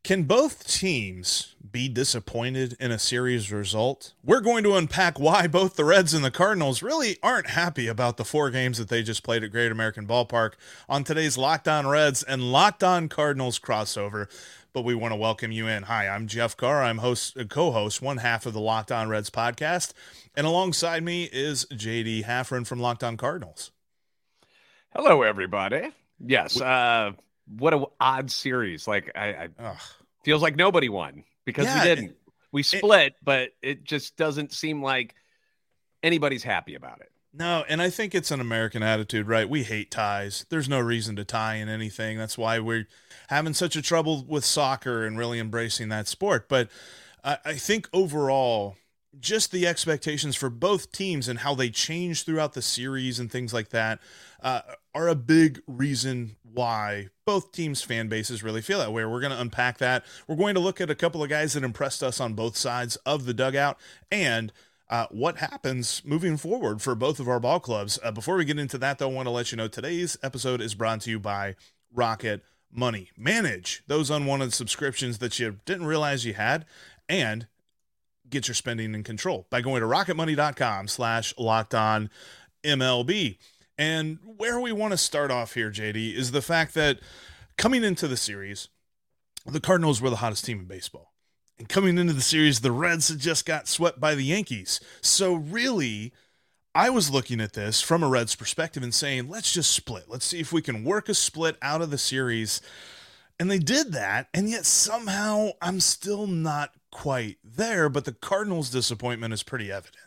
Can both teams be disappointed in a series result? We're going to unpack why both the Reds and the Cardinals really aren't happy about the 4 games that they just played at Great American Ballpark on today's Locked On Reds and Locked On Cardinals crossover. But we want to welcome you in. Hi, I'm Jeff Carr. I'm co-host, one half of the Locked On Reds podcast. And alongside me is JD Haffron from Locked On Cardinals. Hello, everybody. Yes, what an odd series. Like, I feels like nobody won because we didn't. We split, but it just doesn't seem like anybody's happy about it. No, and I think it's an American attitude, right? We hate ties. There's no reason to tie in anything. That's why we're having such a trouble with soccer and really embracing that sport. But I think overall, just the expectations for both teams and how they change throughout the series and things like that are a big reason why both teams' fan bases really feel that way. We're going to unpack that. We're going to look at a couple of guys that impressed us on both sides of the dugout and what happens moving forward for both of our ball clubs. Before we get into that, though, I want to let you know today's episode is brought to you by Rocket Money. Manage those unwanted subscriptions that you didn't realize you had and get your spending in control by going to rocketmoney.com/lockedonmlb. And where we want to start off here, JD, is the fact that coming into the series, the Cardinals were the hottest team in baseball. And coming into the series, the Reds had just got swept by the Yankees. So really, I was looking at this from a Reds perspective and saying, let's just split. Let's see if we can work a split out of the series. And they did that, and yet somehow I'm still not quite there, but the Cardinals' disappointment is pretty evident.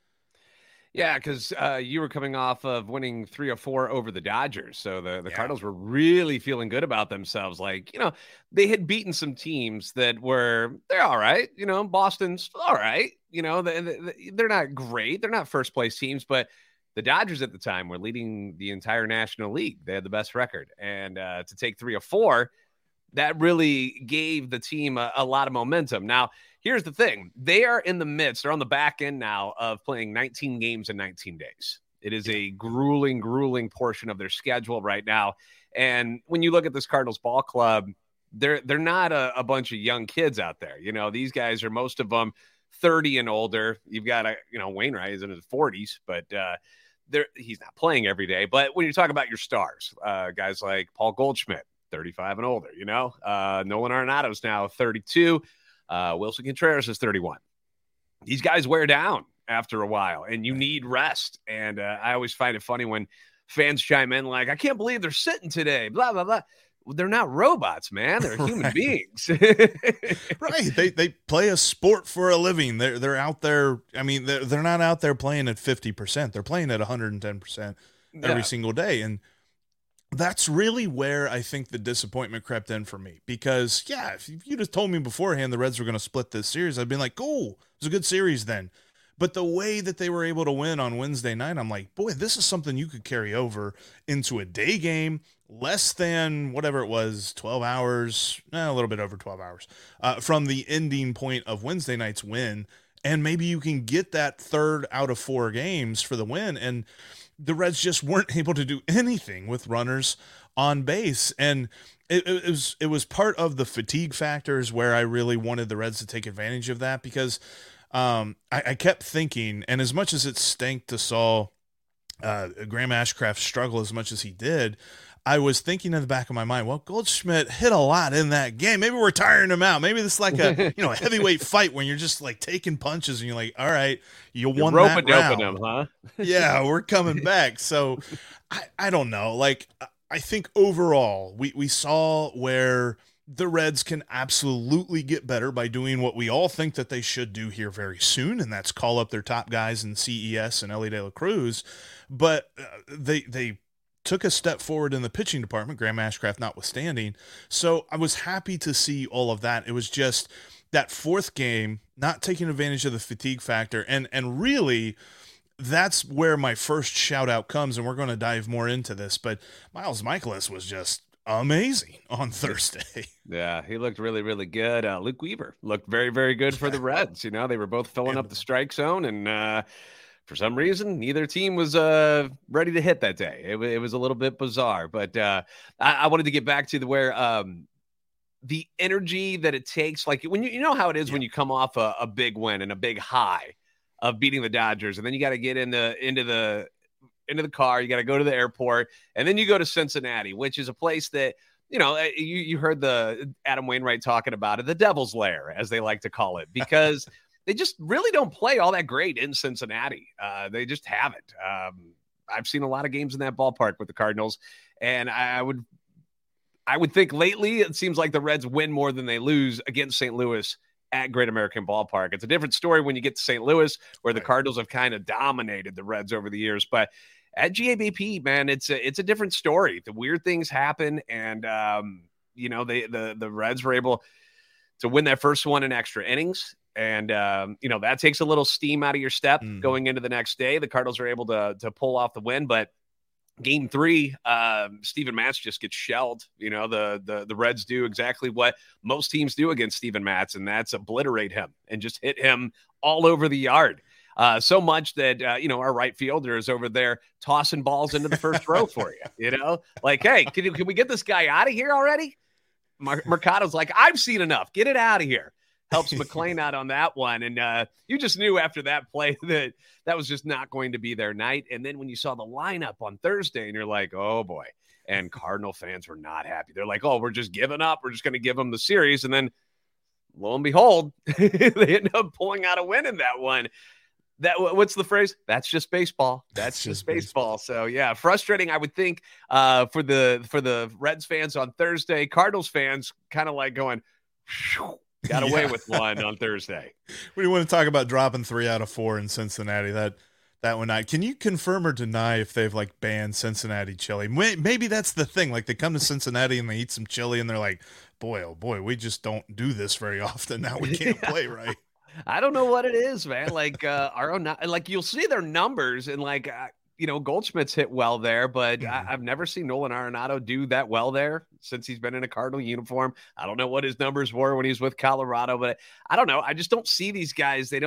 Yeah, because you were coming off of winning 3 or 4 over the Dodgers. So the Cardinals were really feeling good about themselves. Like, they had beaten some teams that they're all right. Boston's all right. They're not great. They're not first place teams, but the Dodgers at the time were leading the entire National League. They had the best record. And to take 3 or 4, that really gave the team a lot of momentum. Now, here's the thing. They are in the midst, they're on the back end now of playing 19 games in 19 days. It is a grueling portion of their schedule right now. And when you look at this Cardinals ball club, they're not a bunch of young kids out there. These guys are, most of them, 30 and older. You've got, Wainwright is in his 40s, but he's not playing every day. But when you talk about your stars, guys like Paul Goldschmidt, 35 and older, Nolan Arenado's now 32. Wilson Contreras is 31. These guys wear down after a while, and you need rest. And I always find it funny when fans chime in like, I can't believe they're sitting today, blah, blah, blah. Well, they're not robots, man. They're human beings. Right. They play a sport for a living. They're out there. I mean, they're not out there playing at 50%. They're playing at 110% every single day. And that's really where I think the disappointment crept in for me, because if you just told me beforehand the Reds were going to split this series, I'd been like, cool, it was a good series then. But the way that they were able to win on Wednesday night, I'm like, boy, this is something you could carry over into a day game, less than whatever it was, 12 hours, a little bit over 12 hours from the ending point of Wednesday night's win. And maybe you can get that 3rd out of 4 games for the win. And the Reds just weren't able to do anything with runners on base. And it was part of the fatigue factors where I really wanted the Reds to take advantage of that, because I kept thinking, and as much as it stank to saw Graham Ashcraft struggle as much as he did, I was thinking in the back of my mind, well, Goldschmidt hit a lot in that game. Maybe we're tiring him out. Maybe this is like a a heavyweight fight when you're just like taking punches and you're like, all right, you won that round. Him, huh? Yeah, we're coming back. So I don't know. Like, I think overall we saw where the Reds can absolutely get better by doing what we all think that they should do here very soon, and that's call up their top guys in CES and Elly De La Cruz. But they took a step forward in the pitching department, Graham Ashcraft notwithstanding. So I was happy to see all of that. It was just that 4th game, not taking advantage of the fatigue factor. And really, that's where my first shout out comes. And we're going to dive more into this, but Miles Mikolas was just amazing on Thursday. Yeah, he looked really, really good. Luke Weaver looked very, very good for the Reds. They were both filling up the strike zone, and for some reason, neither team was ready to hit that day. It was a little bit bizarre, but I wanted to get back to where the energy that it takes, like when you know how it is when you come off a big win and a big high of beating the Dodgers, and then you got to get into the car, you got to go to the airport, and then you go to Cincinnati, which is a place that, you know, you heard the Adam Wainwright talking about it, the Devil's Lair, as they like to call it, because they just really don't play all that great in Cincinnati. They just haven't. I've seen a lot of games in that ballpark with the Cardinals, and I would think lately it seems like the Reds win more than they lose against St. Louis at Great American Ballpark. It's a different story when you get to St. Louis, where the Cardinals have kind of dominated the Reds over the years. But at GABP, man, it's a different story. The weird things happen, and you know, the Reds were able to win that first one in extra innings. And, you know, that takes a little steam out of your step going into the next day. The Cardinals are able to pull off the win, but Game 3, Steven Matz just gets shelled. You know, the Reds do exactly what most teams do against Steven Matz, and that's obliterate him and just hit him all over the yard. So much that, you know, our right fielder is over there tossing balls into the first row for you, you know, like, hey, can we get this guy out of here already? Mercado's like, I've seen enough. Get it out of here. Helps McLean out on that one. And you just knew after that play that was just not going to be their night. And then when you saw the lineup on Thursday and you're like, oh boy, and Cardinal fans were not happy. They're like, oh, we're just giving up. We're just going to give them the series. And then lo and behold, they end up pulling out a win in that one. What's the phrase? That's just baseball. That's just baseball. So yeah, frustrating, I would think, for the Reds fans on Thursday. Cardinals fans kind of like going, got away with one on Thursday. We want to talk about dropping 3 out of 4 in Cincinnati. That one night. Can you confirm or deny if they've like banned Cincinnati chili? Maybe that's the thing. Like they come to Cincinnati and they eat some chili and they're like, boy, oh boy, we just don't do this very often. Now we can't play right. I don't know what it is, man. Like our own, like you'll see their numbers and like, you know, Goldschmidt's hit well there, but I've never seen Nolan Arenado do that well there since he's been in a Cardinal uniform. I don't know what his numbers were when he was with Colorado, but I don't know. I just don't see these guys. They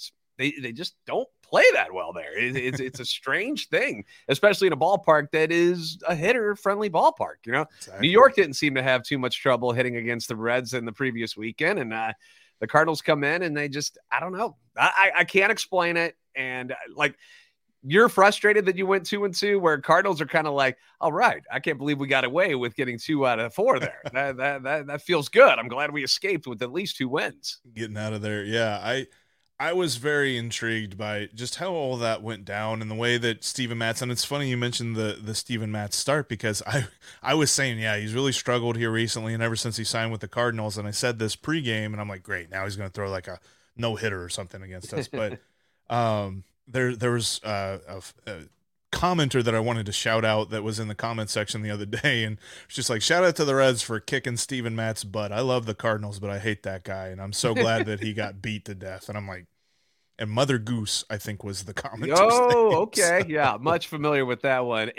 just don't play that well there. It's a strange thing, especially in a ballpark that is a hitter-friendly ballpark. You know, exactly. New York didn't seem to have too much trouble hitting against the Reds in the previous weekend, and the Cardinals come in and they just, I don't know. I can't explain it, and like. You're frustrated that you went 2-2, where Cardinals are kind of like, all right, I can't believe we got away with getting 2 out of 4 there. That feels good. I'm glad we escaped with at least 2 wins. Getting out of there. Yeah. I was very intrigued by just how all that went down and the way that Steven Matz, and it's funny you mentioned the Steven Matz start, because I was saying, yeah, he's really struggled here recently and ever since he signed with the Cardinals. And I said this pregame and I'm like, great, now he's going to throw like a no hitter or something against us. But, There was a commenter that I wanted to shout out that was in the comment section the other day, and it's just like, shout out to the Reds for kicking Steven Matt's butt. I love the Cardinals, but I hate that guy, and I'm so glad that he got beat to death. And I'm like, and Mother Goose, I think, was the commenter. Oh, okay. So. Yeah, much familiar with that one.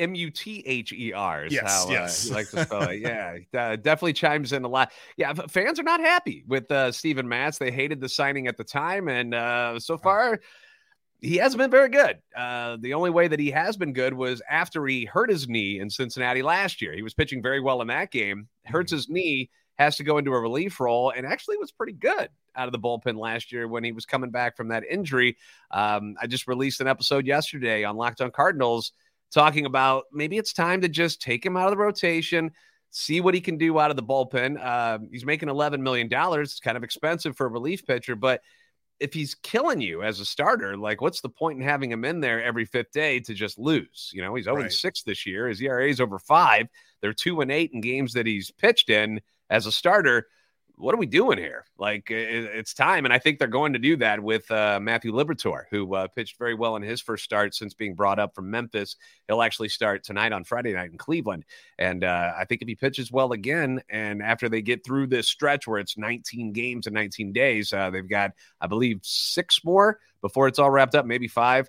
Muther is yes. You like to spell it. Yeah, definitely chimes in a lot. Yeah, fans are not happy with Steven Matz. They hated the signing at the time, and so far, he hasn't been very good. The only way that he has been good was after he hurt his knee in Cincinnati last year. He was pitching very well in that game, hurts his knee, has to go into a relief role, and actually was pretty good out of the bullpen last year when he was coming back from that injury. I just released an episode yesterday on Locked On Cardinals talking about maybe it's time to just take him out of the rotation, see what he can do out of the bullpen. He's making $11 million. It's kind of expensive for a relief pitcher, but if he's killing you as a starter, like what's the point in having him in there every 5th day to just lose? You know, he's 0-6 this year. His ERA is over 5. They're 2-8 in games that he's pitched in as a starter. What are we doing here? Like it's time. And I think they're going to do that with Matthew Liberatore, who pitched very well in his first start since being brought up from Memphis. He'll actually start tonight on Friday night in Cleveland. And I think if he pitches well again, and after they get through this stretch where it's 19 games in 19 days, they've got, I believe, 6 more before it's all wrapped up, maybe 5.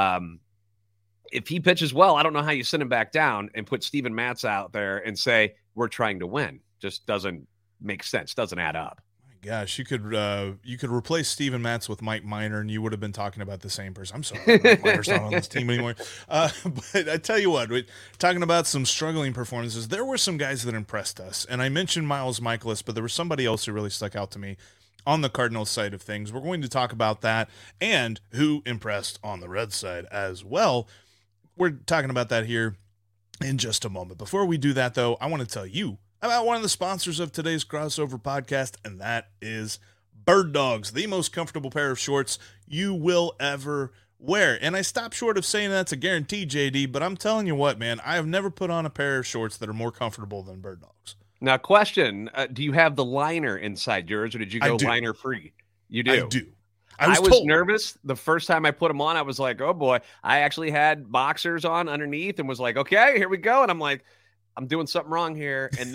If he pitches well, I don't know how you send him back down and put Steven Matz out there and say, we're trying to win. Just doesn't make sense. Doesn't add up. My gosh, you could replace Steven Matz with Mike Minor, and you would have been talking about the same person. I'm sorry, Mike Minor's not on this team anymore. But I tell you what, talking about some struggling performances, there were some guys that impressed us, and I mentioned Miles Michaelis, but there was somebody else who really stuck out to me on the Cardinals side of things. We're going to talk about that and who impressed on the Reds side as well. We're talking about that here in just a moment. Before we do that, though, I want to tell you about one of the sponsors of today's crossover podcast, and that is Bird Dogs, the most comfortable pair of shorts you will ever wear. And I stop short of saying that's a guarantee, JD, but I'm telling you what, man, I have never put on a pair of shorts that are more comfortable than Bird Dogs. Now, question, do you have the liner inside yours, or did you go liner free? You do? I do. I was nervous the first time I put them on. I was like, oh boy. I actually had boxers on underneath and was like, okay, here we go. And I'm like, I'm doing something wrong here. And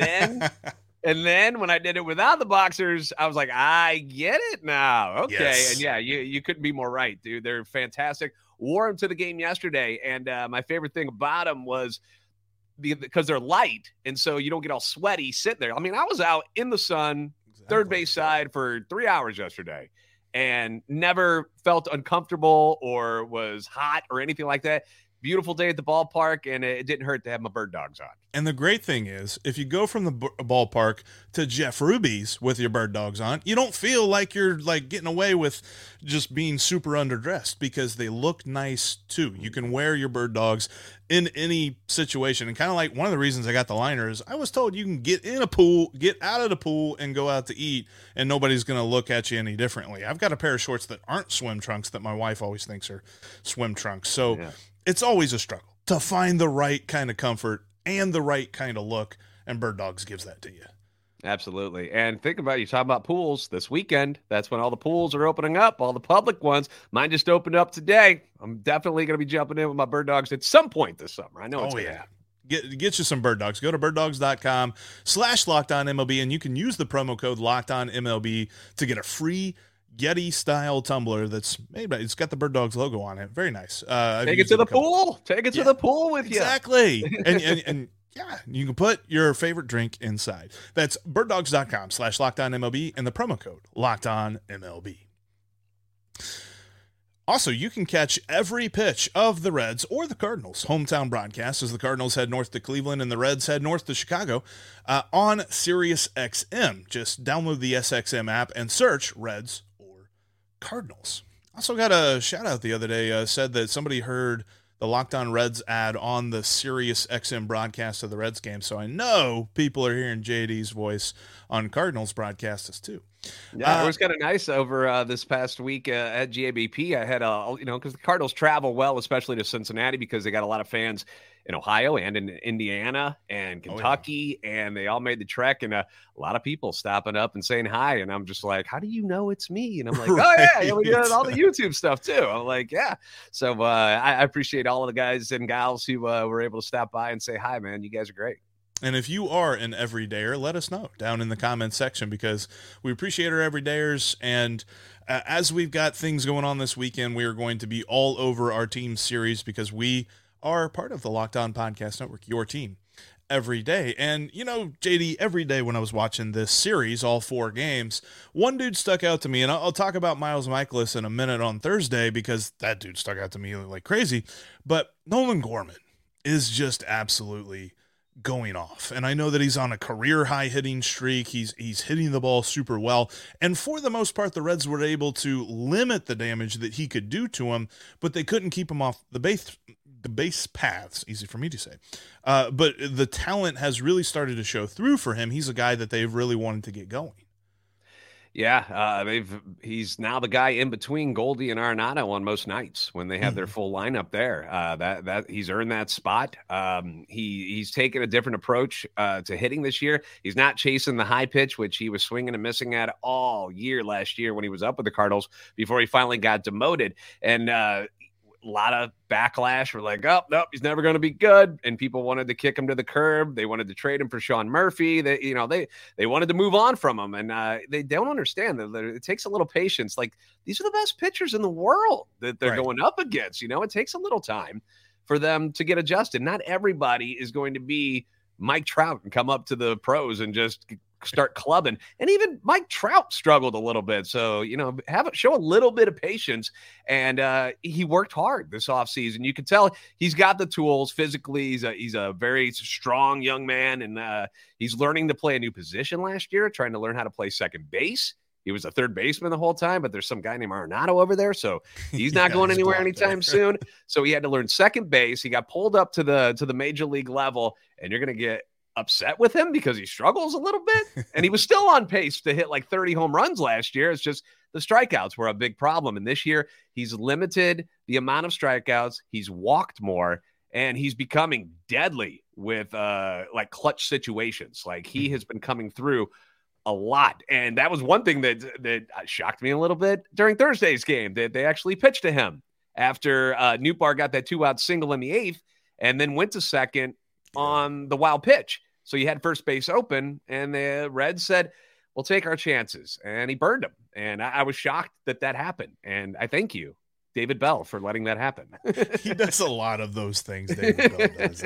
then when I did it without the boxers, I was like, I get it now. Okay. Yes. And yeah, you couldn't be more right, dude. They're fantastic. Wore them to the game yesterday. And my favorite thing about them was because they're light. And so you don't get all sweaty sitting there. I mean, I was out in the sun, third base side for 3 hours yesterday and never felt uncomfortable or was hot or anything like that. Beautiful day at the ballpark, and it didn't hurt to have my Bird Dogs on. And the great thing is, if you go from the ballpark to Jeff Ruby's with your Bird Dogs on, you don't feel like you're like getting away with just being super underdressed because they look nice too. You can wear your Bird Dogs in any situation. And kind of like one of the reasons I got the liner is I was told you can get in a pool, get out of the pool, and go out to eat, and nobody's going to look at you any differently. I've got a pair of shorts that aren't swim trunks that my wife always thinks are swim trunks. So yeah. It's always a struggle to find the right kind of comfort and the right kind of look, and Bird Dogs gives that to you. Absolutely. And think about it, you talk about pools this weekend. That's when all the pools are opening up, all the public ones. Mine just opened up today. I'm definitely going to be jumping in with my Bird Dogs at some point this summer. I know it's going to happen. Get you some Bird Dogs. Go to birddogs.com/LockedOnMLB, and you can use the promo code LockedOnMLB to get a free Yeti style tumbler that's made by, it's got the Bird Dogs logo on it. Very nice. Take it to the pool. Take it to the pool with you. Exactly. and yeah, you can put your favorite drink inside. That's birddogs.com/LockedOnMLB and the promo code LockedOnMLB. Also, you can catch every pitch of the Reds or the Cardinals' hometown broadcast as the Cardinals head north to Cleveland and the Reds head north to Chicago on SiriusXM. Just download the SXM app and search Reds or Cardinals. Also got a shout out the other day, said that somebody heard the Locked On Reds ad on the SiriusXM broadcast of the Reds game. So I know people are hearing JD's voice on Cardinals broadcasts too. Yeah, it was kind of nice over this past week at GABP. I had because the Cardinals travel well, especially to Cincinnati, because they got a lot of fans in Ohio and in Indiana and Kentucky, and they all made the trek, and a lot of people stopping up and saying hi. And I'm just like, how do you know it's me? And I'm like, right. Oh yeah, we did all the YouTube stuff too. I'm like, yeah. So I appreciate all of the guys and gals who were able to stop by and say hi, man. You guys are great. And if you are an everydayer, let us know down in the comments section, because we appreciate our everydayers. And as we've got things going on this weekend, we are going to be all over our team series because we are part of the Locked On Podcast Network, your team every day. And, JD, every day when I was watching this series, all 4 games, one dude stuck out to me, and I'll talk about Miles Michaelis in a minute on Thursday because that dude stuck out to me like crazy. But Nolan Gorman is just absolutely going off, and I know that he's on a career high hitting streak. He's hitting the ball super well, and for the most part the Reds were able to limit the damage that he could do to him, but they couldn't keep him off the base paths. Easy for me to say, but the talent has really started to show through for him. He's a guy that they've really wanted to get going. Yeah, he's now the guy in between Goldie and Arenado on most nights when they have their full lineup there. That he's earned that spot. He's taken a different approach to hitting this year. He's not chasing the high pitch, which he was swinging and missing at all year last year when he was up with the Cardinals before he finally got demoted. And a lot of backlash. We're like, oh, nope, he's never going to be good. And people wanted to kick him to the curb. They wanted to trade him for Sean Murphy. They wanted to move on from him. And they don't understand that it takes a little patience. Like, these are the best pitchers in the world that they're going up against. It takes a little time for them to get adjusted. Not everybody is going to be Mike Trout and come up to the pros and just start clubbing. And even Mike Trout struggled a little bit. So, show a little bit of patience. And he worked hard this offseason. You can tell he's got the tools physically. He's a very strong young man, and he's learning to play a new position last year, trying to learn how to play second base. He was a third baseman the whole time, but there's some guy named Arenado over there, so he's not going anywhere anytime soon. So he had to learn second base. He got pulled up to the major league level, and you're going to get upset with him because he struggles a little bit. And he was still on pace to hit like 30 home runs last year. It's just the strikeouts were a big problem. And this year, he's limited the amount of strikeouts. He's walked more, and he's becoming deadly with like clutch situations. Like he has been coming through a lot. And that was one thing that shocked me a little bit during Thursday's game, that they actually pitched to him after Nootbaar got that 2-out single in the 8th and then went to second on the wild pitch. So he had first base open, and the Reds said, we'll take our chances. And he burned him. And I was shocked that happened. And I thank you, David Bell, for letting that happen. He does a lot of those things, David Bell does.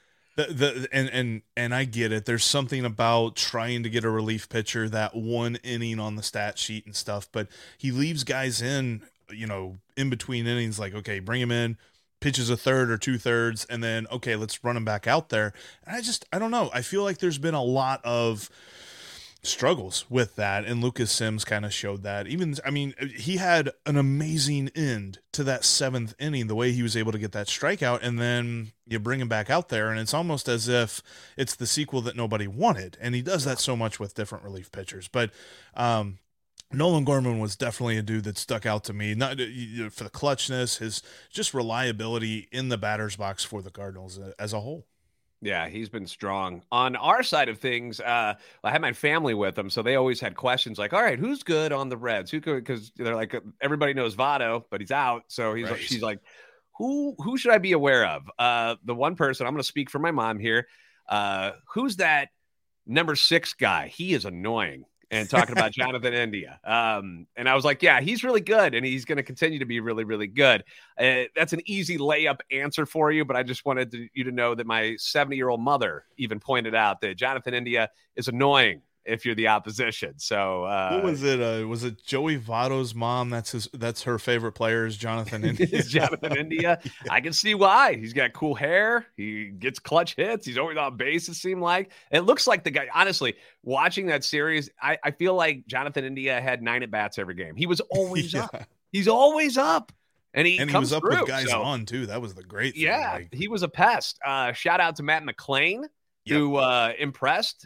And I get it. There's something about trying to get a relief pitcher that one inning on the stat sheet and stuff, but he leaves guys in between innings, like, okay, bring him in, pitches a third or 2/3, and then, okay, let's run him back out there. And I don't know. I feel like there's been a lot of struggles with that, and Lucas Sims kind of showed that. He had an amazing end to that 7th inning, the way he was able to get that strikeout, and then you bring him back out there, and it's almost as if it's the sequel that nobody wanted, and he does that so much with different relief pitchers. But Nolan Gorman was definitely a dude that stuck out to me, not for the clutchness, his just reliability in the batter's box for the Cardinals as a whole. Yeah, he's been strong. On our side of things, I had my family with them, so they always had questions like, all right, who's good on the Reds? Who could, because they're like, everybody knows Votto, but he's out. So she's like, who should I be aware of? The one person, I'm going to speak for my mom here. Who's that number 6 guy? He is annoying. And talking about Jonathan India. And I was like, yeah, he's really good, and he's going to continue to be really, really good. That's an easy layup answer for you, but I just wanted you to know that my 70-year-old mother even pointed out that Jonathan India is annoying if you're the opposition. So what was it? Was it Joey Votto's mom? That's her favorite player is Jonathan India. Jonathan India. Yeah. I can see why. He's got cool hair. He gets clutch hits. He's always on base, it seemed like. It looks like the guy, honestly, watching that series, I feel like Jonathan India had 9 at-bats every game. He was always up. He's always up. And he was up with guys on, too. That was the great thing. Yeah, he was a pest. Shout out to Matt McClain, who impressed.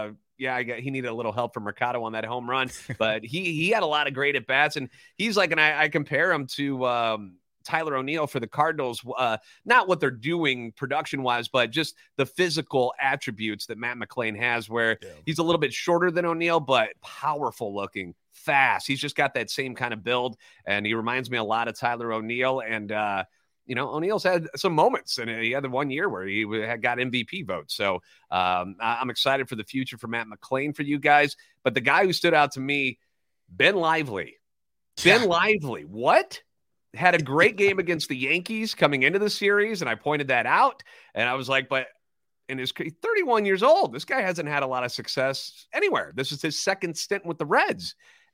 He needed a little help from Mercado on that home run, but he had a lot of great at bats, and he's like, and I compare him to Tyler O'Neill for the Cardinals. Not what they're doing production wise, but just the physical attributes that Matt McClain has, where he's a little bit shorter than O'Neill, but powerful looking, fast. He's just got that same kind of build, and he reminds me a lot of Tyler O'Neill. And O'Neill's had some moments, and he had the one year where he had got MVP votes. So I'm excited for the future for Matt McClain for you guys. But the guy who stood out to me, Ben Lively. Ben Lively, what? Had a great game against the Yankees coming into the series, and I pointed that out. And I was like, but he's 31 years old. This guy hasn't had a lot of success anywhere. This is his second stint with the Reds.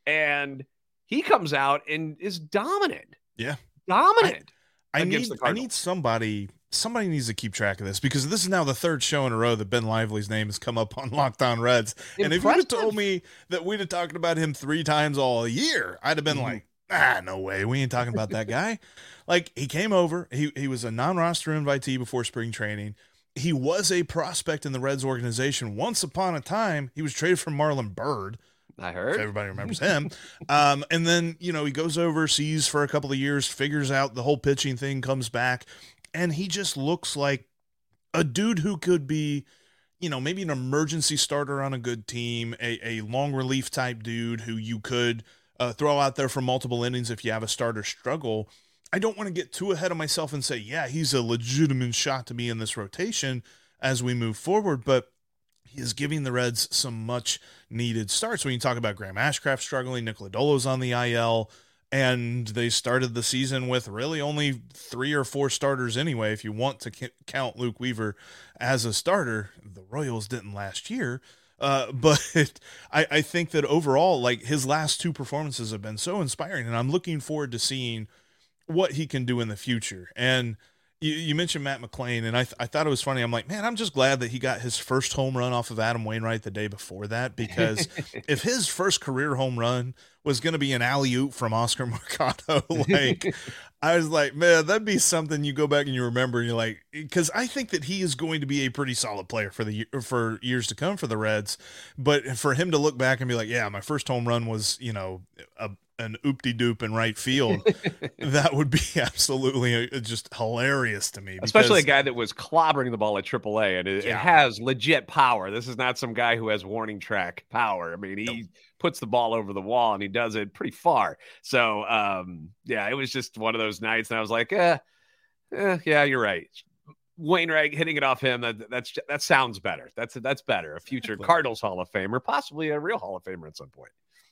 And he comes out and is dominant. Yeah. Dominant. I need somebody needs to keep track of this, because this is now the 3rd show in a row that Ben Lively's name has come up on Locked On Reds. Impressive. And if you'd have told me that we'd have talked about him 3 times all year, I'd have been like, no way. We ain't talking about that guy. Like, he came over. He was a non-roster invitee before spring training. He was a prospect in the Reds organization. Once upon a time, he was traded from Marlon Byrd. I heard. If everybody remembers him. And then, he goes overseas for a couple of years, figures out the whole pitching thing, comes back, and he just looks like a dude who could be, maybe an emergency starter on a good team, a long relief type dude who you could throw out there for multiple innings if you have a starter struggle. I don't want to get too ahead of myself and say, yeah, he's a legitimate shot to be in this rotation as we move forward, but he is giving the Reds some much needed starts. When you talk about Graham Ashcraft struggling, Nick Lodolo's on the IL, and they started the season with really only 3 or 4 starters anyway. If you want to count Luke Weaver as a starter, the Royals didn't last year. But I think that overall, like his last two performances have been so inspiring, and I'm looking forward to seeing what he can do in the future. And you mentioned Matt McLain, and I thought it was funny. I'm like, man, I'm just glad that he got his first home run off of Adam Wainwright the day before that, because if his first career home run was going to be an alley-oop from Oscar Mercado, like I was like, man, that'd be something you go back and you remember, and you're like, because I think that he is going to be a pretty solid player for years to come for the Reds, but for him to look back and be like, yeah, my first home run was, an oop-de-doop in right field, that would be absolutely just hilarious to me. Especially a guy that was clobbering the ball at AAA, and it has legit power. This is not some guy who has warning track power. I mean, he puts the ball over the wall, and he does it pretty far. So, it was just one of those nights, and I was like, yeah, you're right. Wainwright hitting it off him, that sounds better. That's better. A future Cardinals Hall of Famer, possibly a real Hall of Famer at some point.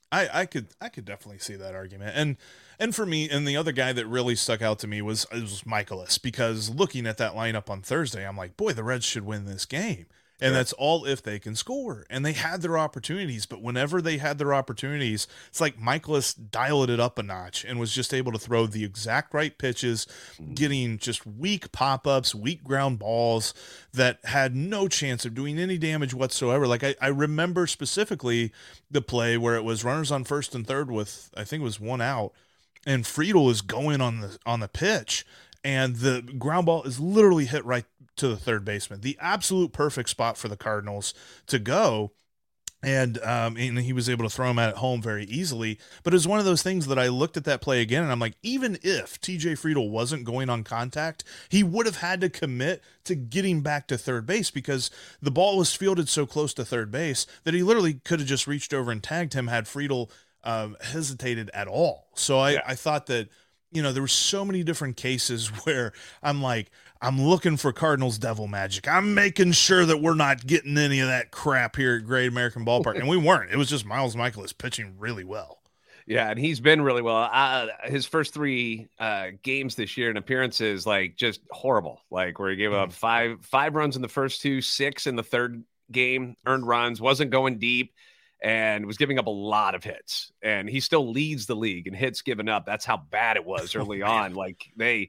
I could definitely see that argument. And for me, and the other guy that really stuck out to me was Michaelis, because looking at that lineup on Thursday, I'm like, boy, the Reds should win this game. And that's all if they can score. And they had their opportunities, but whenever they had their opportunities, it's like Michaelis dialed it up a notch and was just able to throw the exact right pitches, getting just weak pop-ups, weak ground balls that had no chance of doing any damage whatsoever. Like I remember specifically the play where it was runners on first and third with, I think it was one out, and Friedl is going on the pitch, and the ground ball is literally hit right to the third baseman, the absolute perfect spot for the Cardinals to go. And he was able to throw him at home very easily. But it was one of those things that I looked at that play again, and I'm like, even if TJ Friedl wasn't going on contact, he would have had to commit to getting back to third base, because the ball was fielded so close to third base that he literally could have just reached over and tagged him had Friedl hesitated at all. So I thought that, there were so many different cases where I'm like, I'm looking for Cardinals devil magic. I'm making sure that we're not getting any of that crap here at Great American Ballpark. And we weren't. It was just Miles Michaelis pitching really well. Yeah, and he's been really well. His first three games this year and appearances, like, just horrible. Like, where he gave up five runs in the first two, 6 in the third game, earned runs, wasn't going deep, and was giving up a lot of hits. And he still leads the league in hits given up. That's how bad it was early on. Like,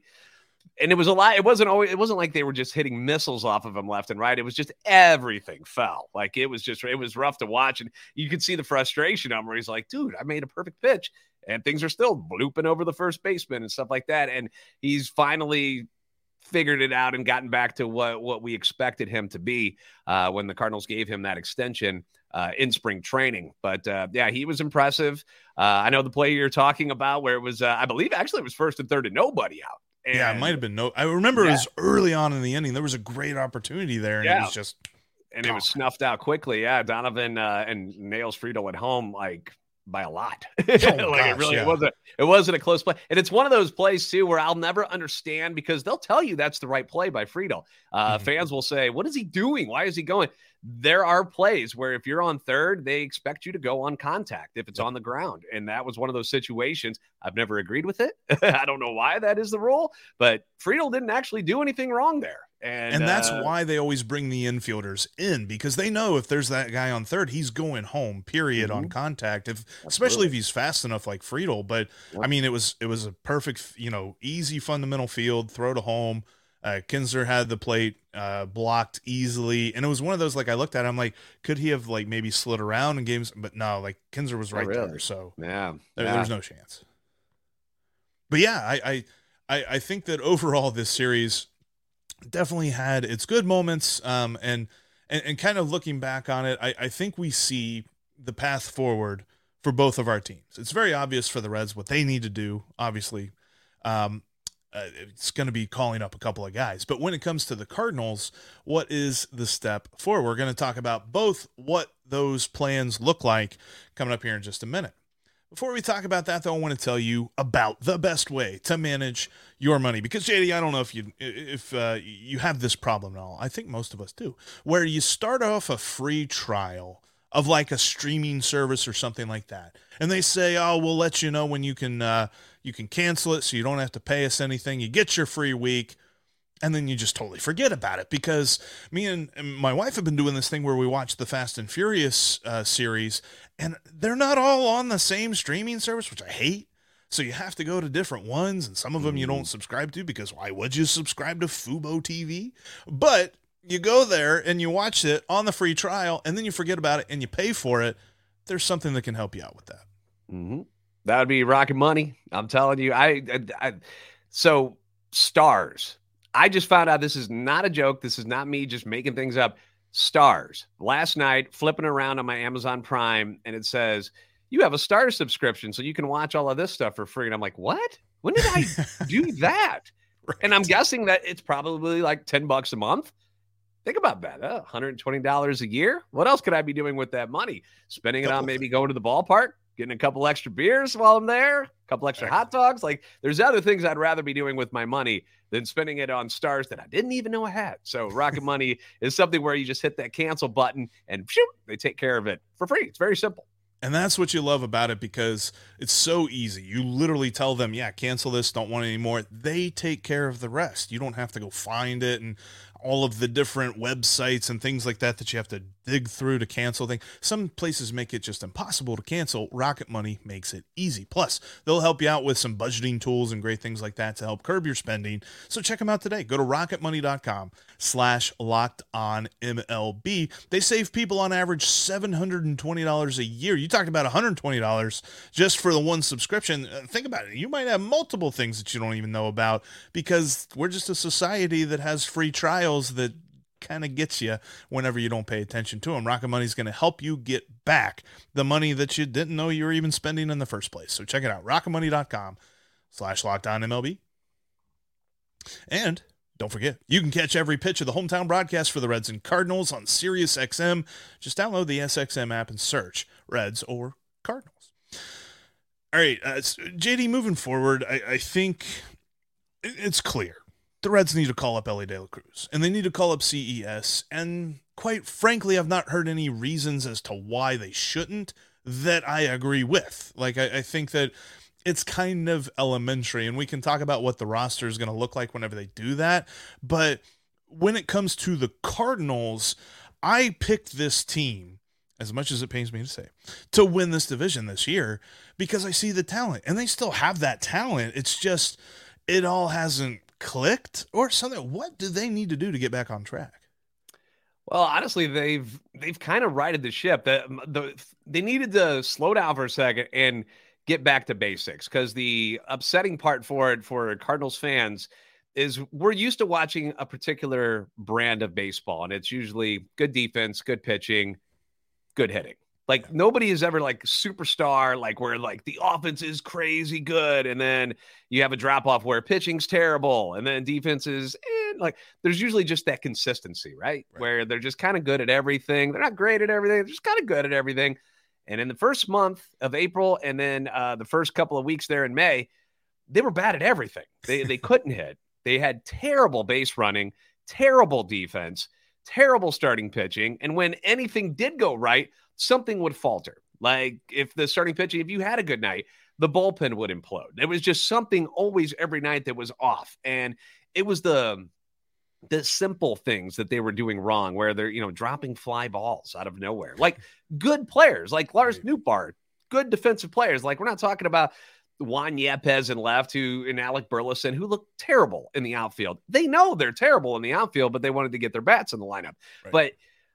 and it was a lot. It wasn't like they were just hitting missiles off of him left and right. It was just everything fell. Like, it was rough to watch. And you could see the frustration on him, where he's like, dude, I made a perfect pitch and things are still blooping over the first baseman and stuff like that. And he's finally figured it out and gotten back to what we expected him to be when the Cardinals gave him that extension in spring training. But he was impressive. I know the play you're talking about where it was, I believe actually it was first and third and nobody out. And, it might have been I remember it was early on in the inning. There was a great opportunity there, and it was just it was snuffed out quickly. Yeah, Donovan and nails Friedl at home like by a lot. It wasn't a close play. And it's one of those plays too where I'll never understand, because they'll tell you that's the right play by Friedl. Fans will say, what is he doing? Why is he going? There are plays where if you're on third, they expect you to go on contact if it's on the ground. And that was one of those situations. I've never agreed with it. I don't know why that is the rule, but Friedl didn't actually do anything wrong there. And that's why they always bring the infielders in, because they know if there's that guy on third, he's going home, period, on contact, especially if he's fast enough like Friedl. But I mean, it was a perfect, easy fundamental field, throw to home. Kinsler had the plate blocked easily, and it was one of those, like, I looked at it, I'm like, could he have like maybe slid around in games? But no, like, Kinsler was right there, so there's no chance. But I think that overall this series definitely had its good moments, and kind of looking back on it, I think we see the path forward for both of our teams. It's very obvious for the Reds what they need to do, obviously. It's going to be calling up a couple of guys. But when it comes to the Cardinals, what is the step forward? We're going to talk about both what those plans look like coming up here in just a minute. Before we talk about that, though, I want to tell you about the best way to manage your money. Because, JD, I don't know if you have this problem at all. I think most of us do. Where you start off a free trial of like a streaming service or something like that. And they say, oh, we'll let you know when you can cancel it so you don't have to pay us anything. You get your free week. and then you just totally forget about it, because me and my wife have been doing this thing where we watch the Fast and Furious series, and they're not all on the same streaming service, which I hate. So you have to go to different ones, and some of them you don't subscribe to, because why would you subscribe to Fubo TV? But you go there and you watch it on the free trial, and then you forget about it and you pay for it. There's something that can help you out with that. Mm-hmm. That would be Rocket Money. I'm telling you. So Stars. I just found out this is not a joke. This is not me just making things up. Stars. Last night, flipping around on my Amazon Prime, and it says, you have a Stars subscription, so you can watch all of this stuff for free. And I'm like, what? When did I do that? Right. And I'm guessing that it's probably like $10 a month. Think about that. $120 a year. What else could I be doing with that money? Spending it on maybe going to the ballpark, getting a couple extra beers while I'm there, a couple extra hot dogs. Like, there's other things I'd rather be doing with my money than spending it on Stars that I didn't even know I had. So Rocket Money is something where you just hit that cancel button and shoot, they take care of it for free. It's very simple. And that's what you love about it, because it's so easy. You literally tell them, yeah, cancel this, don't want it anymore. They take care of the rest. You don't have to go find it and all of the different websites and things like that you have to dig through to cancel things. Some places make it just impossible to cancel. Rocket Money makes it easy. Plus, they'll help you out with some budgeting tools and great things like that to help curb your spending. So check them out today. Go to rocketmoney.com/LockedOnMLB. They save people on average $720 a year. You talked about $120 just for the one subscription. Think about it. You might have multiple things that you don't even know about, because we're just a society that has free trials that kind of gets you whenever you don't pay attention to them. Rocket Money is going to help you get back the money that you didn't know you were even spending in the first place. So check it out. rocketmoney.com/LockedOnMLB. And don't forget, you can catch every pitch of the hometown broadcast for the Reds and Cardinals on Sirius XM. Just download the SXM app and search Reds or Cardinals. All right, JD, moving forward, I think it's clear. The Reds need to call up Elly De La Cruz, and they need to call up CES. And quite frankly, I've not heard any reasons as to why they shouldn't that I agree with. Like, I think that it's kind of elementary, and we can talk about what the roster is going to look like whenever they do that. But when it comes to the Cardinals, I picked this team, as much as it pains me to say, to win this division this year, because I see the talent, and they still have that talent. It's just, it all hasn't clicked or something. What do they need to do to get back on track? Well, honestly, they've kind of righted the ship. They needed to slow down for a second and get back to basics, because the upsetting part for Cardinals fans is we're used to watching a particular brand of baseball, and it's usually good defense, good pitching, good hitting. Like, nobody is ever like superstar, like where like the offense is crazy good, and then you have a drop off where pitching's terrible, and then defense is like, there's usually just that consistency, right? Where they're just kind of good at everything. They're not great at everything. They're just kind of good at everything. And in the first month of April, and then the first couple of weeks there in May, they were bad at everything. They couldn't hit. They had terrible base running, terrible defense, terrible starting pitching, and when anything did go right, something would falter. Like, if the starting pitching, if you had a good night, the bullpen would implode. There was just something always every night that was off. And it was the simple things that they were doing wrong, where they're, dropping fly balls out of nowhere. Like, good players, like Lars Nootbaar, good defensive players. Like, we're not talking about Juan Yepes in left and Alec Burleson, who look terrible in the outfield. They know they're terrible in the outfield, but they wanted to get their bats in the lineup. Right. But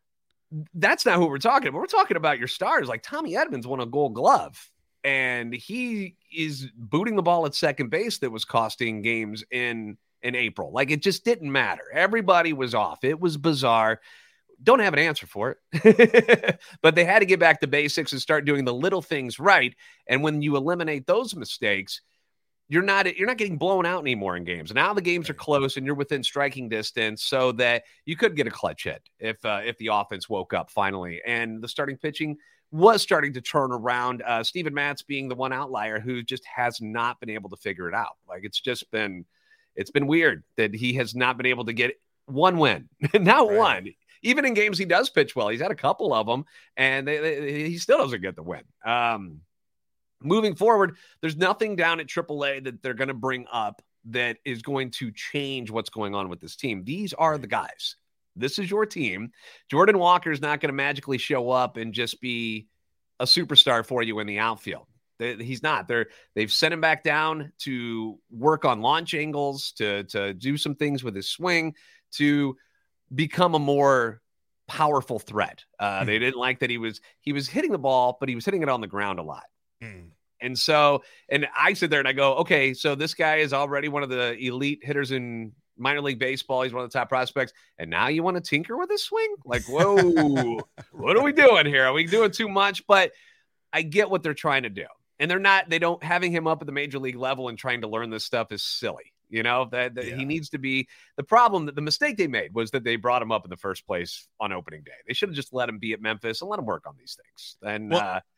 that's not who we're talking about. We're talking about your stars. Like, Tommy Edmonds won a Gold Glove, and he is booting the ball at second base that was costing games in April. Like, it just didn't matter. Everybody was off. It was bizarre. Don't have an answer for it, but they had to get back to basics and start doing the little things right. And when you eliminate those mistakes, you're not getting blown out anymore in games. Now the games are close and you're within striking distance, so that you could get a clutch hit if the offense woke up finally. And the starting pitching was starting to turn around. Steven Matz being the one outlier who just has not been able to figure it out. Like, it's been weird that he has not been able to get one win, not one. Even in games he does pitch well, he's had a couple of them, and he still doesn't get the win. Moving forward, there's nothing down at AAA that they're going to bring up that is going to change what's going on with this team. These are the guys. This is your team. Jordan Walker is not going to magically show up and just be a superstar for you in the outfield. He's not. They've sent him back down to work on launch angles, to do some things with his swing, to become a more powerful threat. They didn't like that he was hitting the ball, but he was hitting it on the ground a lot. And so, and I sit there and I go, okay, so this guy is already one of the elite hitters in minor league baseball. He's one of the top prospects. And now you want to tinker with his swing? Like, whoa, what are we doing here? Are we doing too much? But I get what they're trying to do. And having him up at the major league level and trying to learn this stuff is silly. You know, he needs to be. The problem, that the mistake they made was that they brought him up in the first place on opening day. They should have just let him be at Memphis and let him work on these things. And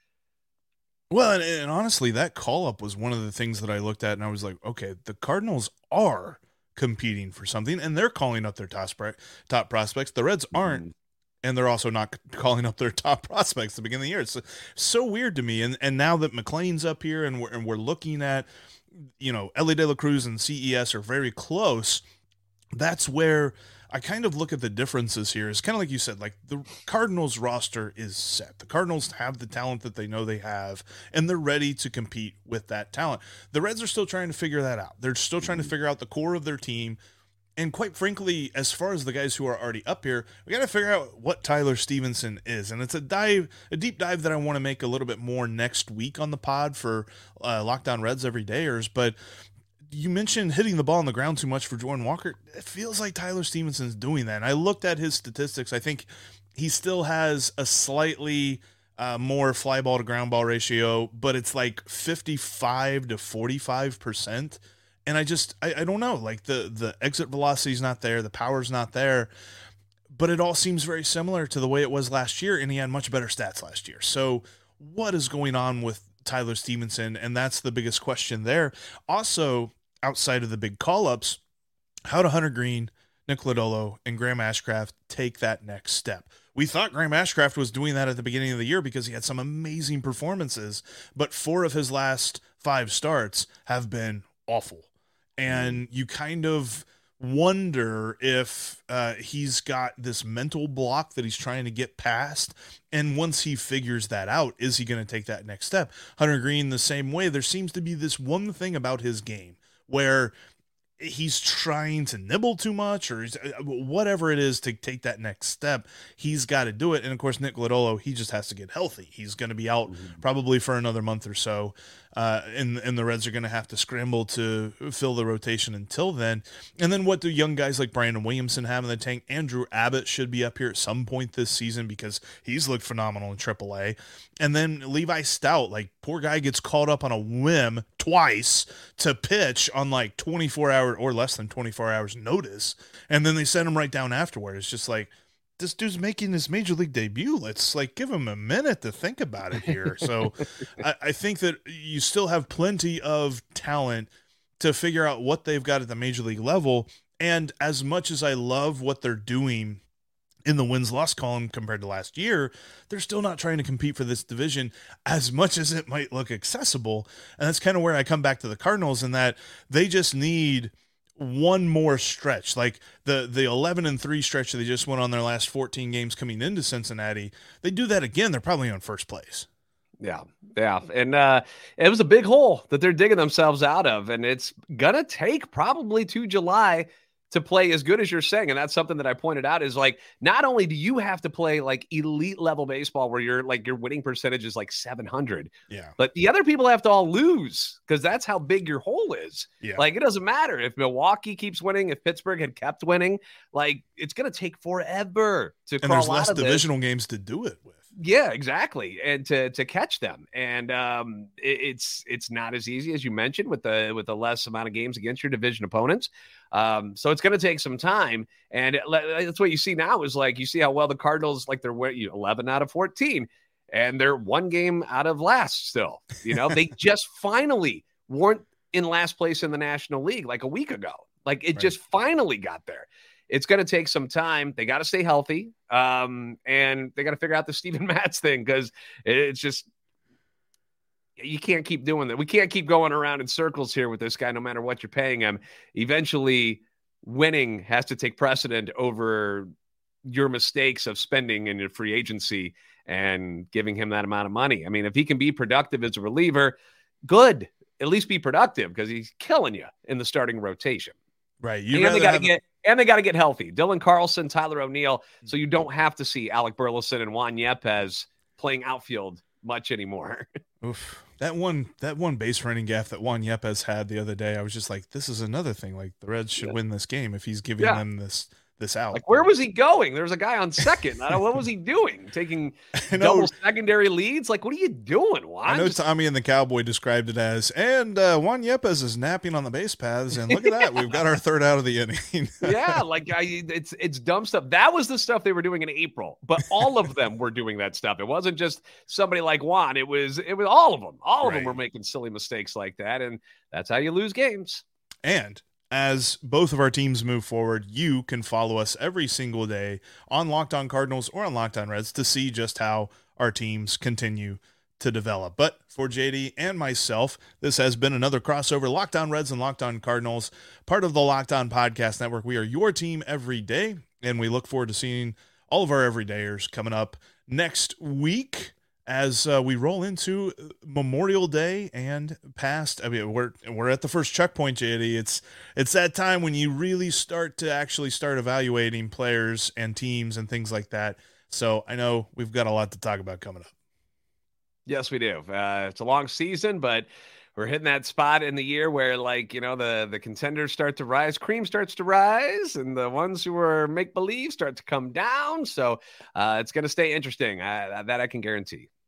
and honestly, that call up was one of the things that I looked at and I was like, okay, the Cardinals are competing for something and they're calling up their top prospects. The Reds aren't. And they're also not calling up their top prospects at the beginning of the year. It's so weird to me. And now that McLean's up here and we're looking at, Elly De La Cruz and CES are very close. That's where I kind of look at the differences here. It's kind of like you said, like the Cardinals roster is set. The Cardinals have the talent that they know they have, and they're ready to compete with that talent. The Reds are still trying to figure that out. They're still trying to figure out the core of their team. And quite frankly, as far as the guys who are already up here, we got to figure out what Tyler Stevenson is. And it's a deep dive that I want to make a little bit more next week on the pod for Lockdown Reds Everydayers. But you mentioned hitting the ball on the ground too much for Jordan Walker. It feels like Tyler Stevenson's doing that. And I looked at his statistics. I think he still has a slightly more fly ball to ground ball ratio, but it's like 55 to 45%. And I don't know, like the exit velocity is not there. The power's not there, but it all seems very similar to the way it was last year. And he had much better stats last year. So what is going on with Tyler Stevenson? And that's the biggest question there. Also, outside of the big call-ups, how do Hunter Greene, Nick Lodolo, and Graham Ashcraft take that next step? We thought Graham Ashcraft was doing that at the beginning of the year because he had some amazing performances, but 4 of his last 5 starts have been awful. And you kind of wonder if he's got this mental block that he's trying to get past. And once he figures that out, is he going to take that next step? Hunter Greene, the same way. There seems to be this one thing about his game where he's trying to nibble too much or whatever it is to take that next step. He's got to do it. And of course, Nick Lodolo, he just has to get healthy. He's going to be out probably for another month or so. And the Reds are going to have to scramble to fill the rotation until then. And then what do young guys like Brandon Williamson have in the tank? Andrew Abbott should be up here at some point this season because he's looked phenomenal in AAA. And then Levi Stout, like poor guy gets called up on a whim twice to pitch on like 24 hours or less than 24 hours notice. And then they send him right down afterward. It's just like, this dude's making his major league debut. Let's like give him a minute to think about it here. So I think that you still have plenty of talent to figure out what they've got at the major league level. And as much as I love what they're doing in the wins-loss column compared to last year, they're still not trying to compete for this division as much as it might look accessible. And that's kind of where I come back to the Cardinals in that they just need one more stretch, like the 11-3 stretch that they just went on their last 14 games coming into Cincinnati. They do that again, they're probably on first place. Yeah. And it was a big hole that they're digging themselves out of, and it's gonna take probably to July to play as good as you're saying. And that's something that I pointed out is like, not only do you have to play like elite level baseball where your winning percentage is like 700, but the other people have to all lose because that's how big your hole is. Like, it doesn't matter if Milwaukee keeps winning, if Pittsburgh had kept winning, like it's going to take forever to crawl out of this. And there's less divisional games to do it with. Yeah, exactly. And to catch them. And it's not as easy as you mentioned with the less amount of games against your division opponents. So it's going to take some time. And that's what you see now is like, you see how well the Cardinals, like they're 11 out of 14 and they're 1 game out of last still, they just finally weren't in last place in the National League like a week ago. Like it just finally got there. It's going to take some time. They got to stay healthy. And they got to figure out the Steven Matz thing because it's just, you can't keep doing that. We can't keep going around in circles here with this guy, no matter what you're paying him. Eventually, winning has to take precedent over your mistakes of spending in your free agency and giving him that amount of money. I mean, if he can be productive as a reliever, good. At least be productive, because he's killing you in the starting rotation. Right. And they got to get healthy. Dylan Carlson, Tyler O'Neill, so you don't have to see Alec Burleson and Juan Yepez playing outfield much anymore. Oof. That one base running gaff that Juan Yepez had the other day, I was just like, this is another thing. Like, the Reds should win this game if he's giving them this out. Like, where was he going? There was a guy on second. What was he doing? Taking double secondary leads? Like, what are you doing, Juan? I know Tommy and the Cowboy described it as, and Juan Yepez is napping on the base paths, and look at that, we've got our third out of the inning. Yeah, like it's dumb stuff. That was the stuff they were doing in April, but all of them were doing that stuff. It wasn't just somebody like Juan. It was all of them. All of them were making silly mistakes like that, and that's how you lose games. And as both of our teams move forward, you can follow us every single day on Locked On Cardinals or on Locked On Reds to see just how our teams continue to develop. But for JD and myself, this has been another crossover, Locked On Reds and Locked On Cardinals, part of the Locked On Podcast Network. We are your team every day, and we look forward to seeing all of our everydayers coming up next week as we roll into Memorial Day and past. I mean, we're at the first checkpoint, JD. It's that time when you really start evaluating players and teams and things like that. So I know we've got a lot to talk about coming up. Yes, we do. It's a long season, but we're hitting that spot in the year where, like, the contenders start to rise, cream starts to rise, and the ones who are make-believe start to come down. So it's going to stay interesting. That I can guarantee.